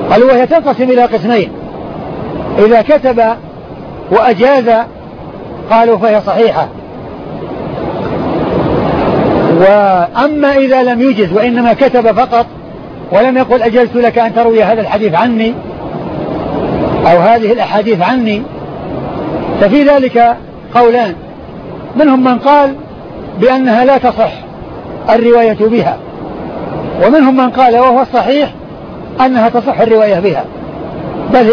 قالوا وهي تنقسم إلى قسمين: إذا كتب وأجاز قالوا فهي صحيحة، وأما إذا لم يجز وإنما كتب فقط ولم يقل أجزت لك أن تروي هذا الحديث عني أو هذه الأحاديث عني، ففي ذلك قولان: منهم من قال بأنها لا تصح الرواية بها، ومنهم من قال وهو الصحيح أنها تصح الرواية بها، بل هي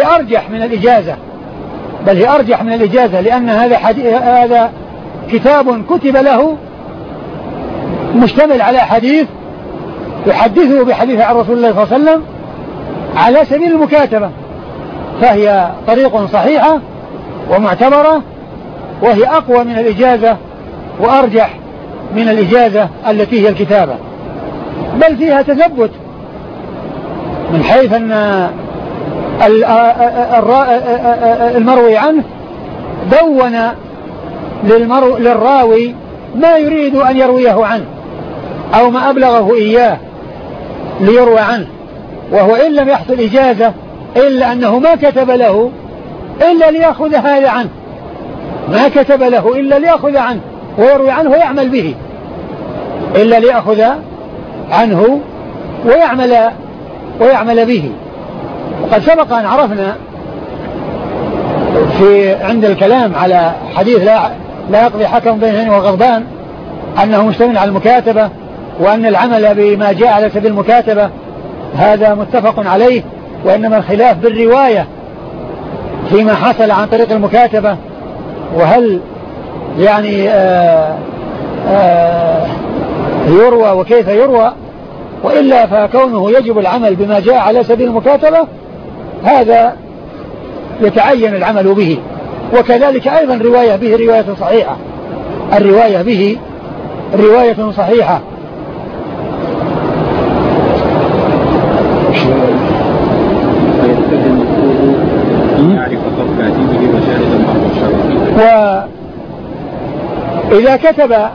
أرجح من الإجازة، لأن هذا كتاب كتب له مشتمل على حديث يحدثه بحديث عن رسول الله صلى الله عليه وسلم على سبيل المكاتبة، فهي طريق صحيحة ومعتبرة، وهي أقوى من الإجازة وأرجح من الإجازة التي هي الكتابة، بل فيها تثبت من حيث أن المروي عنه دون للراوي ما يريد أن يرويه عنه أو ما أبلغه إياه ليروى عنه، وهو إن لم يحصل إجازة إلا أنه ما كتب له إلا ليأخذ هذا عنه، ما كتب له إلا ليأخذ عنه ويروي عنه ويعمل به، إلا ليأخذ عنه ويعمل به. وقد سبق أن عرفنا عند الكلام على حديث لا يقضي حكم بين اثنين وغضبان أنه مشتمل على المكاتبة، وأن العمل بما جاء على سبيل المكاتبة هذا متفق عليه، وإنما الخلاف بالرواية فيما حصل عن طريق المكاتبة، وهل يعني يروى وكيف يروى، وإلا فكونه يجب العمل بما جاء على سبيل المكاتبة هذا يتعين العمل به. وكذلك أيضا رواية به رواية صحيحة، الرواية به رواية صحيحة. وإذا كتب